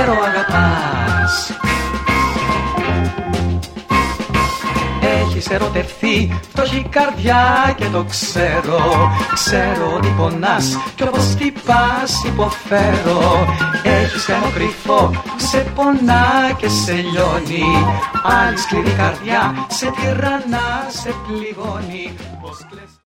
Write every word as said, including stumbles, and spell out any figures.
ξέρω αγαπάς. Έχεις ερωτευθεί, φτωχή καρδιά και το ξέρω. Ξέρω ότι πονάς κι όπως χτυπάς υποφέρω. Έχεις θέμα κρυφό, σε πονά και σε λιώνει. Άλλη σκληρή καρδιά, σε τυραννά, σε πληγώνει.